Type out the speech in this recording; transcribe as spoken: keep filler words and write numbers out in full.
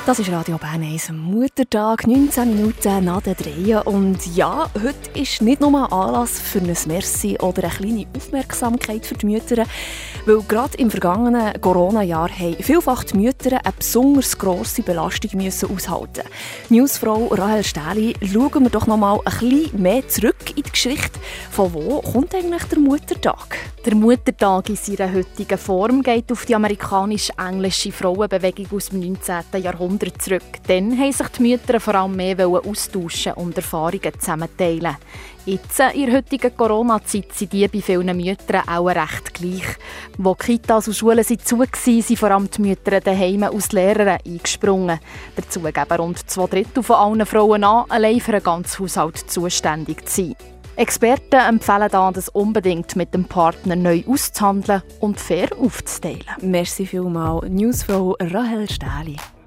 Das ist Radio Bern eins am Muttertag, neunzehn Minuten nach der drei. Und ja, heute ist nicht nur ein Anlass für ein Merci oder eine kleine Aufmerksamkeit für die Mütter, weil gerade im vergangenen Corona-Jahr haben vielfach die Mütter eine besonders grosse Belastung müssen aushalten. Newsfrau Rahel Stähli, schauen wir doch noch mal ein bisschen mehr zurück in die Geschichte. Von wo kommt eigentlich der Muttertag? Der Muttertag in seiner heutigen Form geht auf die amerikanisch-englische Frauenbewegung aus dem neunzehnten Jahrhundert zurück. Dann haben sich die Mütter vor allem mehr austauschen und Erfahrungen zusammenteilen. Jetzt, in der heutigen Corona-Zeit, sind die bei vielen Müttern auch recht gleich. Wo Kitas und Schulen zu waren, sind vor allem die Mütter daheim als Lehrer eingesprungen. Dazu geben rund zwei Drittel von allen Frauen an, allein für einen ganzen Haushalt zuständig zu sein. Experten empfehlen da, das unbedingt mit dem Partner neu auszuhandeln und fair aufzuteilen. Merci vielmals, Newsfrau Rahel Stähli.